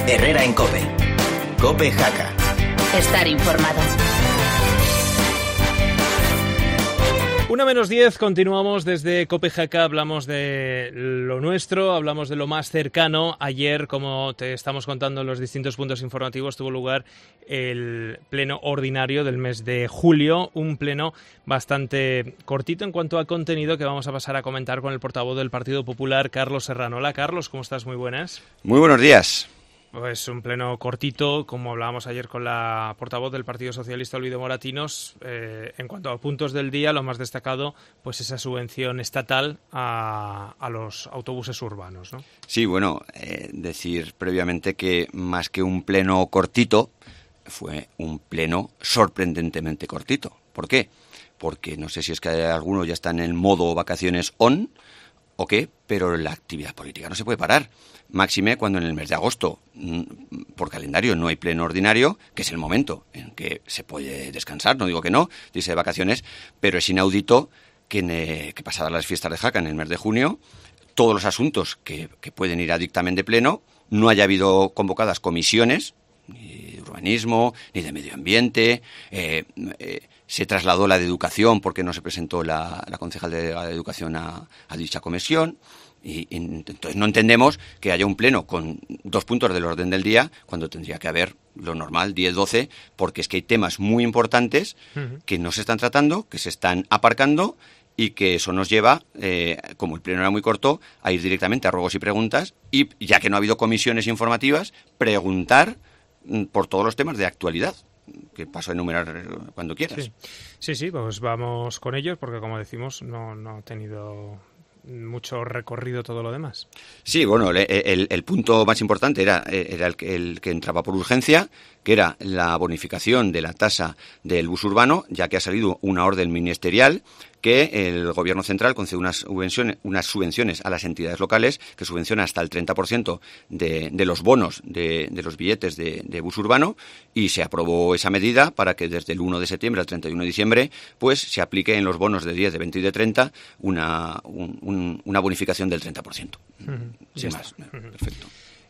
Herrera en COPE. COPE Jaca. Estar informado. 1:10, continuamos desde COPE Jaca, hablamos de lo nuestro, hablamos de lo más cercano. Ayer, como te estamos contando en los distintos puntos informativos, tuvo lugar el pleno ordinario del mes de julio, un pleno bastante cortito en cuanto a contenido que vamos a pasar a comentar con el portavoz del Partido Popular, Carlos Serrano. Hola Carlos, ¿cómo estás? Muy buenas. Muy buenos días. Pues un pleno cortito, como hablábamos ayer con la portavoz del Partido Socialista, Olvido Moratinos. En cuanto a puntos del día, lo más destacado, pues esa subvención estatal a los autobuses urbanos, ¿no? Sí, bueno, decir previamente que más que un pleno cortito, fue un pleno sorprendentemente cortito. ¿Por qué? Porque no sé si es que algunos ya están en el modo vacaciones on o qué, pero la actividad política no se puede parar. Máxime cuando en el mes de agosto, por calendario, no hay pleno ordinario, que es el momento en que se puede descansar, no digo que no, dice de vacaciones, pero es inaudito que pasadas las fiestas de Jaca en el mes de junio, todos los asuntos que pueden ir a dictamen de pleno, no haya habido convocadas comisiones, ni de urbanismo, ni de medio ambiente. Se trasladó la de educación porque no se presentó la concejal de educación a dicha comisión. Y entonces no entendemos que haya un pleno con 2 puntos del orden del día cuando tendría que haber lo normal, 10, 12, porque es que hay temas muy importantes que no se están tratando, que se están aparcando y que eso nos lleva, como el pleno era muy corto, a ir directamente a ruegos y preguntas y, ya que no ha habido comisiones informativas, preguntar por todos los temas de actualidad, que paso a enumerar cuando quieras. Sí, pues vamos con ellos porque, como decimos, no ha tenido mucho recorrido todo lo demás. Sí, bueno, el punto más importante era el que entraba por urgencia, que era la bonificación de la tasa del bus urbano, ya que ha salido una orden ministerial que el Gobierno central concede unas subvenciones a las entidades locales que subvenciona hasta el 30% de los bonos de los billetes de bus urbano, y se aprobó esa medida para que desde el 1 de septiembre al 31 de diciembre pues se aplique en los bonos de 10, de 20 y de 30 una bonificación del 30%. Sin más. Perfecto.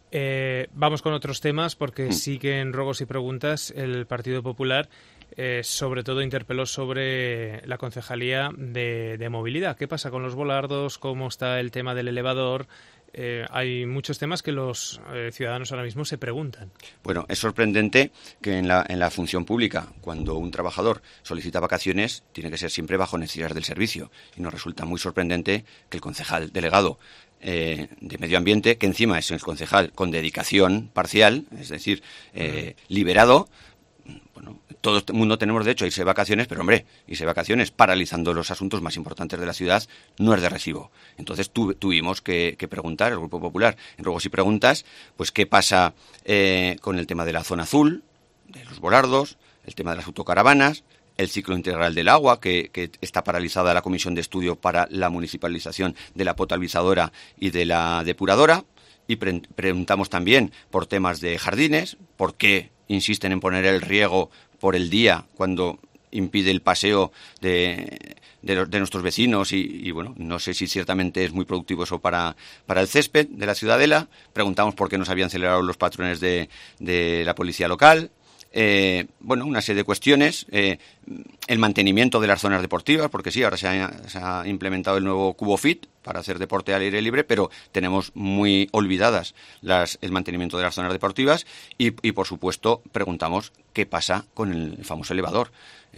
Vamos con otros temas porque siguen ruegos y preguntas. El Partido Popular sobre todo interpeló sobre la concejalía de movilidad. ¿Qué pasa con los volardos? ¿Cómo está el tema del elevador? Hay muchos temas que los ciudadanos ahora mismo se preguntan. Bueno, es sorprendente que en la función pública, cuando un trabajador solicita vacaciones, tiene que ser siempre bajo necesidades del servicio. Y nos resulta muy sorprendente que el concejal delegado de Medio Ambiente, que encima es el concejal con dedicación parcial, es decir, liberado. Bueno, todo el mundo tenemos derecho a irse de vacaciones, pero hombre, irse de vacaciones paralizando los asuntos más importantes de la ciudad no es de recibo. Entonces tuvimos que preguntar, el Grupo Popular, en ruegos y preguntas, pues qué pasa con el tema de la zona azul, de los volardos, el tema de las autocaravanas, el ciclo integral del agua, que está paralizada la comisión de estudio para la municipalización de la potabilizadora y de la depuradora, y preguntamos también por temas de jardines, por qué insisten en poner el riego por el día cuando impide el paseo de nuestros vecinos y bueno, no sé si ciertamente es muy productivo eso para el césped de la ciudadela. Preguntamos por qué no se habían celebrado los patrones de la policía local. Bueno, una serie de cuestiones, el mantenimiento de las zonas deportivas, porque sí, ahora se ha implementado el nuevo Cubo Fit para hacer deporte al aire libre, pero tenemos muy olvidadas el mantenimiento de las zonas deportivas y por supuesto, preguntamos qué pasa con el famoso elevador.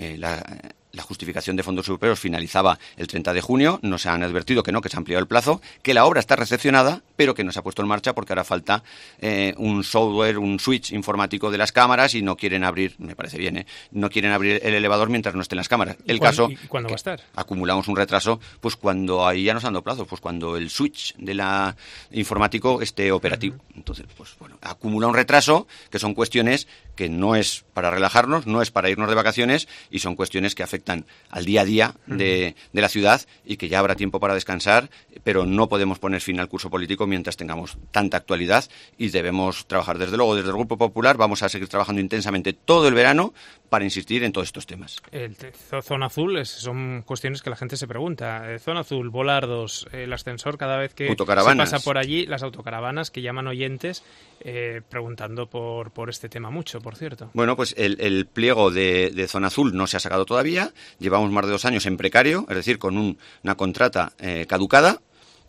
La justificación de fondos europeos finalizaba el 30 de junio, nos han advertido que se ha ampliado el plazo, que la obra está recepcionada, pero que no se ha puesto en marcha porque ahora falta un software, un switch informático de las cámaras y no quieren abrir, me parece bien, no quieren abrir el elevador mientras no estén las cámaras. ¿Cuándo va a estar? Acumulamos un retraso, pues cuando ahí ya nos han dado plazo, pues cuando el switch de la informático esté operativo. Entonces, pues bueno, acumula un retraso, que son cuestiones que no es para relajarnos, no es para irnos de vacaciones y son cuestiones que afectan al día a día de la ciudad y que ya habrá tiempo para descansar, pero no podemos poner fin al curso político mientras tengamos tanta actualidad, y debemos trabajar. Desde luego, desde el Grupo Popular vamos a seguir trabajando intensamente todo el verano para insistir en todos estos temas. Zona azul son cuestiones que la gente se pregunta. Zona azul, volardos, el ascensor cada vez que se pasa por allí, las autocaravanas que llaman oyentes preguntando por este tema mucho, por cierto. Bueno, pues el pliego de zona azul no se ha sacado todavía. Llevamos más de 2 años en precario, es decir, con una contrata caducada.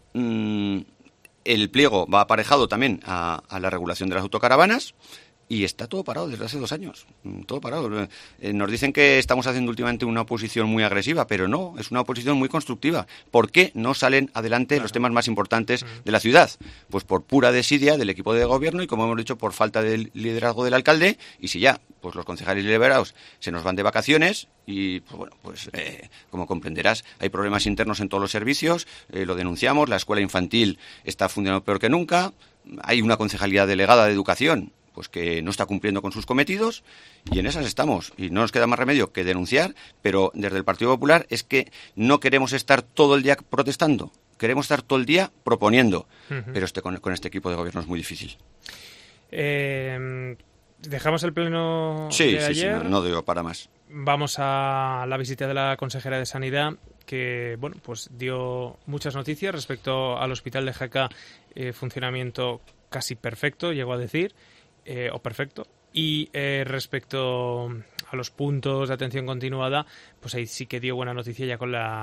El pliego va aparejado también a la regulación de las autocaravanas. Y está todo parado desde hace 2 años, todo parado. Nos dicen que estamos haciendo últimamente una oposición muy agresiva, pero no, es una oposición muy constructiva. ¿Por qué no salen adelante los temas más importantes de la ciudad? Pues por pura desidia del equipo de gobierno y, como hemos dicho, por falta de liderazgo del alcalde. Y si ya, pues los concejales liberados se nos van de vacaciones y, pues bueno, pues como comprenderás, hay problemas internos en todos los servicios, lo denunciamos, la escuela infantil está funcionando peor que nunca, hay una concejalía delegada de educación pues que no está cumpliendo con sus cometidos, y en esas estamos. Y no nos queda más remedio que denunciar, pero desde el Partido Popular es que no queremos estar todo el día protestando, queremos estar todo el día proponiendo, pero con este equipo de gobierno es muy difícil. ¿Dejamos el pleno de ayer? Sí, no digo para más. Vamos a la visita de la consejera de Sanidad, que bueno, pues dio muchas noticias respecto al Hospital de Jaca, funcionamiento casi perfecto, llegó a decir, o perfecto, y respecto a los puntos de atención continuada, pues ahí sí que dio buena noticia ya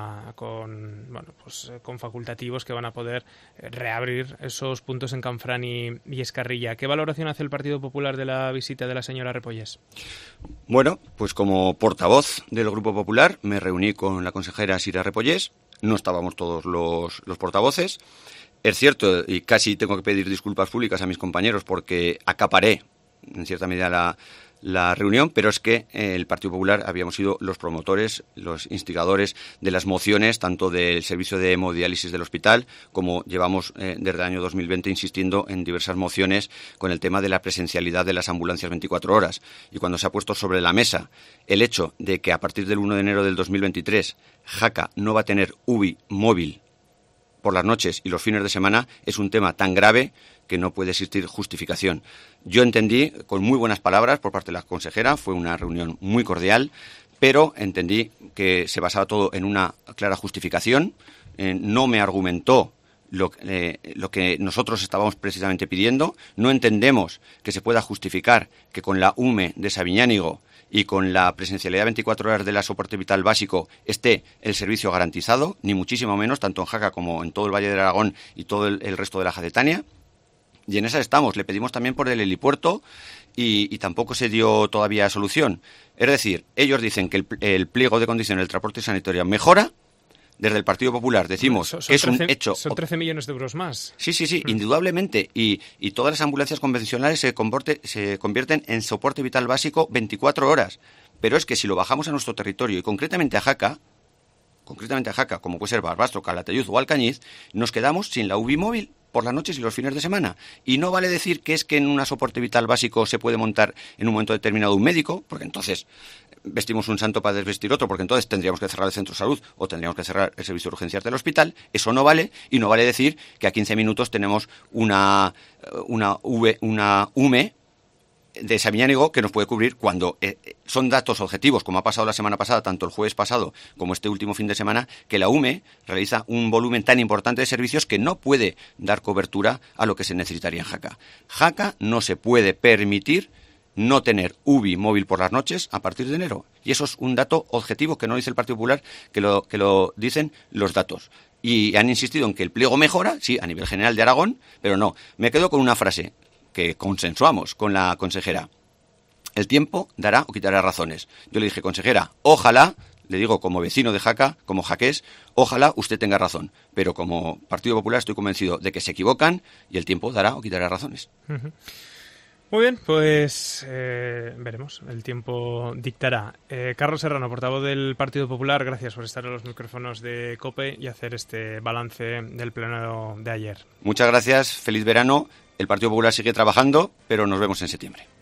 con facultativos que van a poder reabrir esos puntos en Canfrán y Escarrilla. ¿Qué valoración hace el Partido Popular de la visita de la señora Repollés? Bueno, pues como portavoz del Grupo Popular me reuní con la consejera Sira Repollés, no estábamos todos los portavoces. Es cierto, y casi tengo que pedir disculpas públicas a mis compañeros porque acaparé en cierta medida la reunión, pero es que el Partido Popular habíamos sido los promotores, los instigadores de las mociones, tanto del servicio de hemodiálisis del hospital, como llevamos desde el año 2020 insistiendo en diversas mociones con el tema de la presencialidad de las ambulancias 24 horas. Y cuando se ha puesto sobre la mesa el hecho de que a partir del 1 de enero del 2023 Jaca no va a tener UBI móvil por las noches y los fines de semana, es un tema tan grave que no puede existir justificación. Yo entendí, con muy buenas palabras por parte de la consejera, fue una reunión muy cordial, pero entendí que se basaba todo en una clara justificación, no me argumentó lo que nosotros estábamos precisamente pidiendo, no entendemos que se pueda justificar que con la UME de Sabiñánigo y con la presencialidad 24 horas de la soporte vital básico esté el servicio garantizado, ni muchísimo menos, tanto en Jaca como en todo el Valle del Aragón y todo el resto de la Jacetania. Y en esa estamos. Le pedimos también por el helipuerto y tampoco se dio todavía solución. Es decir, ellos dicen que el pliego de condiciones del transporte sanitario mejora. Desde el Partido Popular decimos que es un hecho. Son 13 millones de euros más. Sí, indudablemente. Y todas las ambulancias convencionales se convierten en soporte vital básico 24 horas. Pero es que si lo bajamos a nuestro territorio y concretamente a Jaca, como puede ser Barbastro, Calatayud o Alcañiz, nos quedamos sin la UBI móvil por las noches y los fines de semana. Y no vale decir que es que en un soporte vital básico se puede montar en un momento determinado un médico, porque entonces vestimos un santo para desvestir otro, porque entonces tendríamos que cerrar el centro de salud o tendríamos que cerrar el servicio de urgencias del hospital. Eso no vale, y no vale decir que a 15 minutos tenemos una UME de Sabiñánigo que nos puede cubrir cuando son datos objetivos, como ha pasado la semana pasada, tanto el jueves pasado como este último fin de semana, que la UME realiza un volumen tan importante de servicios que no puede dar cobertura a lo que se necesitaría en Jaca. Jaca no se puede permitir no tener UBI móvil por las noches a partir de enero. Y eso es un dato objetivo que no dice el Partido Popular, que lo dicen los datos. Y han insistido en que el pliego mejora, sí, a nivel general de Aragón, pero no. Me quedo con una frase que consensuamos con la consejera. El tiempo dará o quitará razones. Yo le dije, consejera, ojalá, le digo como vecino de Jaca, como jaqués, ojalá usted tenga razón. Pero como Partido Popular estoy convencido de que se equivocan y el tiempo dará o quitará razones. Uh-huh. Muy bien, pues veremos, el tiempo dictará. Carlos Serrano, portavoz del Partido Popular, gracias por estar en los micrófonos de COPE y hacer este balance del pleno de ayer. Muchas gracias, feliz verano. El Partido Popular sigue trabajando, pero nos vemos en septiembre.